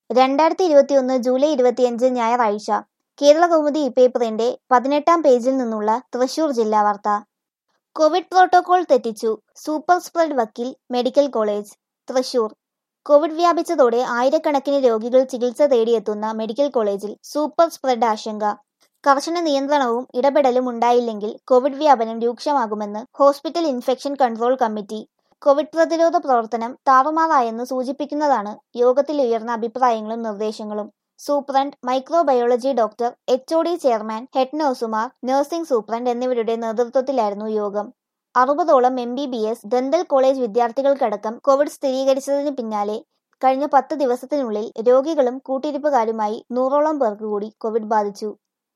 2021 July 25 ഞായറാഴ്ച. കേരളകൗമുദി ഇ-പേപ്പറിന്റെ 18-ാം പേജിൽ നിന്നുള്ള തൃശൂർ ജില്ലാ വാർത്ത. കോവിഡ് പ്രോട്ടോകോൾ തെറ്റിച്ചു, സൂപ്പർ സ്പ്രെഡ് വക്കീൽ മെഡിക്കൽ കോളേജ്. തൃശൂർ. കോവിഡ് വ്യാപിച്ചതോടെ ആയിരക്കണക്കിന് രോഗികൾ ചികിത്സ തേടിയെത്തുന്ന മെഡിക്കൽ കോളേജിൽ സൂപ്പർ സ്പ്രെഡ് ആശങ്ക. കർശന നിയന്ത്രണവും ഇടപെടലും ഉണ്ടായില്ലെങ്കിൽ കോവിഡ് വ്യാപനം രൂക്ഷമാകുമെന്ന് hospital infection control committee. Covid പ്രതിരോധ പ്രവർത്തനം താറുമാറായെന്ന് സൂചിപ്പിക്കുന്നതാണ് യോഗത്തിൽ ഉയർന്ന അഭിപ്രായങ്ങളും നിർദ്ദേശങ്ങളും. Superintendent, microbiology doctor, HOD chairman, head നഴ്സുമാർ, നഴ്സിംഗ് സൂപ്രണ്ട് എന്നിവരുടെ നേതൃത്വത്തിലായിരുന്നു യോഗം. 60ഓളം MBBS, ദന്തൽ കോളേജ് വിദ്യാർത്ഥികൾക്കടക്കം കോവിഡ് സ്ഥിരീകരിച്ചതിന് പിന്നാലെ കഴിഞ്ഞ 10 ദിവസത്തിനുള്ളിൽ രോഗികളും കൂട്ടിരിപ്പുകാരുമായി 100ഓളം പേർക്ക് കൂടി കോവിഡ് ബാധിച്ചു.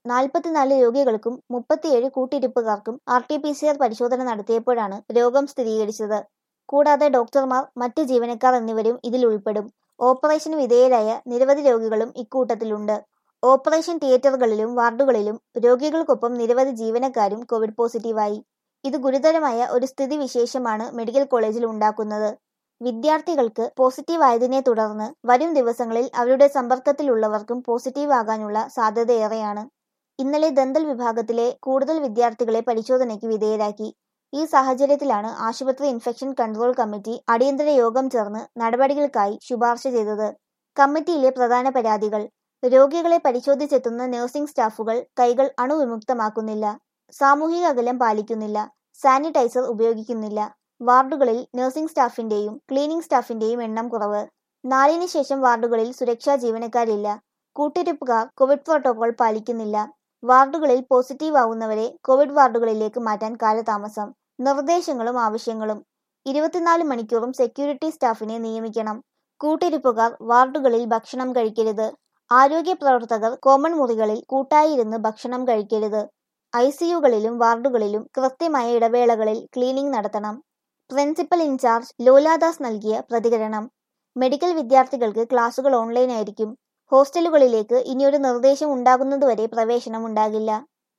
44 രോഗികൾക്കും 37 കൂട്ടിരിപ്പുകാർക്കും RT-PCR പരിശോധന നടത്തിയപ്പോഴാണ് രോഗം സ്ഥിരീകരിച്ചത്. കൂടാതെ ഡോക്ടർമാർ, മറ്റ് ജീവനക്കാർ എന്നിവരും ഇതിൽ ഉൾപ്പെടും. ഓപ്പറേഷന് വിധേയരായ നിരവധി രോഗികളും ഇക്കൂട്ടത്തിലുണ്ട്. ഓപ്പറേഷൻ തിയേറ്ററുകളിലും വാർഡുകളിലും രോഗികൾക്കൊപ്പം നിരവധി ജീവനക്കാരും കോവിഡ് പോസിറ്റീവായി. ഇത് ഗുരുതരമായ ഒരു സ്ഥിതിവിശേഷമാണ് മെഡിക്കൽ കോളേജിൽ ഉണ്ടാക്കുന്നത്. വിദ്യാർത്ഥികൾക്ക് പോസിറ്റീവായതിനെ തുടർന്ന് വരും ദിവസങ്ങളിൽ അവരുടെ സമ്പർക്കത്തിലുള്ളവർക്കും പോസിറ്റീവ് ആകാനുള്ള സാധ്യതയേറെയാണ്. ഇന്നലെ ദന്തൽ വിഭാഗത്തിലെ കൂടുതൽ വിദ്യാർത്ഥികളെ പരിശോധനയ്ക്ക് വിധേയരാക്കി. ഈ സാഹചര്യത്തിലാണ് ആശുപത്രി ഇൻഫെക്ഷൻ കൺട്രോൾ കമ്മിറ്റി അടിയന്തര യോഗം ചേർന്ന് നടപടികൾക്കായി ശുപാർശ ചെയ്തത്. കമ്മിറ്റിയിലെ പ്രധാന പരാതികൾ: രോഗികളെ പരിശോധിച്ചെത്തുന്ന നഴ്സിംഗ് സ്റ്റാഫുകൾ കൈകൾ അണുവിമുക്തമാക്കുന്നില്ല, സാമൂഹിക അകലം പാലിക്കുന്നില്ല, സാനിറ്റൈസർ ഉപയോഗിക്കുന്നില്ല, വാർഡുകളിൽ നഴ്സിംഗ് സ്റ്റാഫിന്റെയും ക്ലീനിംഗ് സ്റ്റാഫിന്റെയും എണ്ണം കുറവ്, 4-ന് ശേഷം വാർഡുകളിൽ സുരക്ഷാ ജീവനക്കാരില്ല, കൂട്ടിരിപ്പുകാർ കോവിഡ് പ്രോട്ടോകോൾ പാലിക്കുന്നില്ല, വാർഡുകളിൽ പോസിറ്റീവ് ആവുന്നവരെ കോവിഡ് വാർഡുകളിലേക്ക് മാറ്റാൻ കാലതാമസം. നിർദ്ദേശങ്ങളും ആവശ്യങ്ങളും: 24 മണിക്കൂറും സെക്യൂരിറ്റി സ്റ്റാഫിനെ നിയമിക്കണം. കൂട്ടിരിപ്പുകാർ വാർഡുകളിൽ ഭക്ഷണം കഴിക്കരുത്. ആരോഗ്യ പ്രവർത്തകർ കോമൺ മുറികളിൽ കൂട്ടായിരുന്ന് ഭക്ഷണം കഴിക്കരുത്. ICUകളിലും വാർഡുകളിലും കൃത്യമായ ഇടവേളകളിൽ ക്ലീനിംഗ് നടത്തണം. പ്രിൻസിപ്പൽ ഇൻചാർജ് ലോലാദാസ് നൽകിയ പ്രതികരണം: മെഡിക്കൽ വിദ്യാർത്ഥികൾക്ക് ക്ലാസുകൾ ഓൺലൈനായിരിക്കും. ഹോസ്റ്റലുകളിലേക്ക് ഇനിയൊരു നിർദ്ദേശം ഉണ്ടാകുന്നതുവരെ പ്രവേശനം ഉണ്ടാകില്ല.